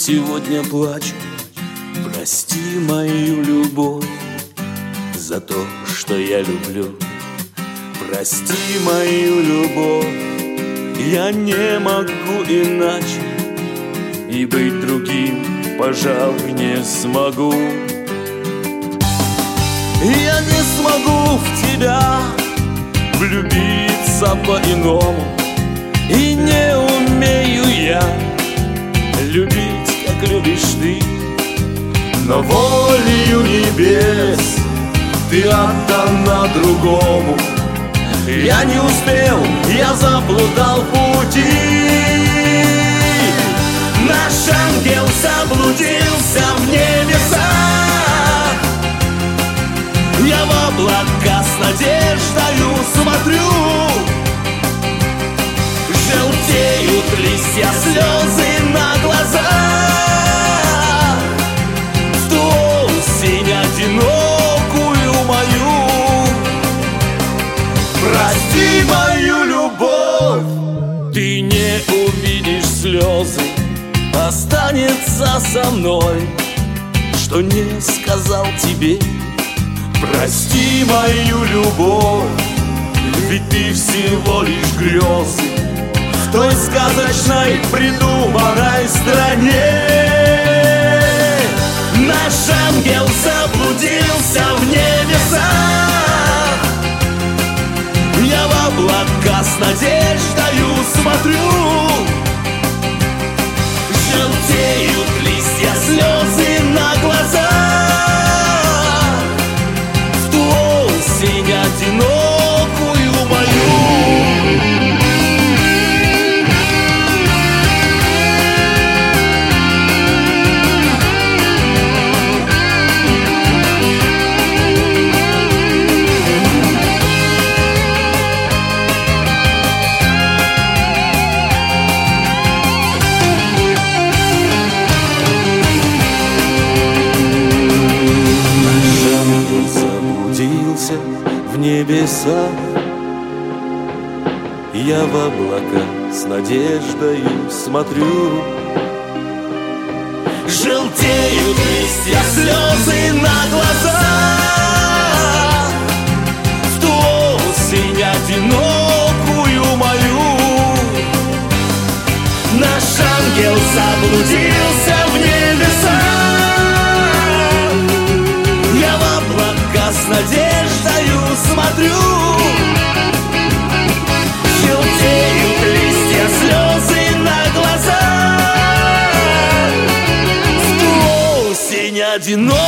сегодня плачу. Прости мою любовь за то, что я люблю. Прости мою любовь, я не могу иначе, и быть другим, пожалуй, не смогу. Я не смогу в тебя влюбиться по-иному, и не умею я любить, как любишь ты. Но волею небес ты отдана другому. Я не успел, я заблудал пути. Наш ангел заблудился в небесах. Я в облака с надеждою смотрю. Желтеют листья, слезы на глазах. В ту осень одинокую мою. Прости мою любовь, ты не увидишь слезы. Останется со мной, что не сказал тебе. Прости мою любовь, ведь ты всего лишь грезы в той сказочной придуманной стране. Наш ангел заблудился в небесах. Я в облака с надеждою смотрю. Желтеют листья, слезы на глазах. В ту осень одинокую мою. В небеса, я в облака с надеждою смотрю. Желтеют листья, слезы на глазах. В ту осень одинокую мою. Наш ангел заблудился в небесах. Я в облака с надеждою смотрю. Желтеют листья, слезы на глазах. В ту осень одинокую.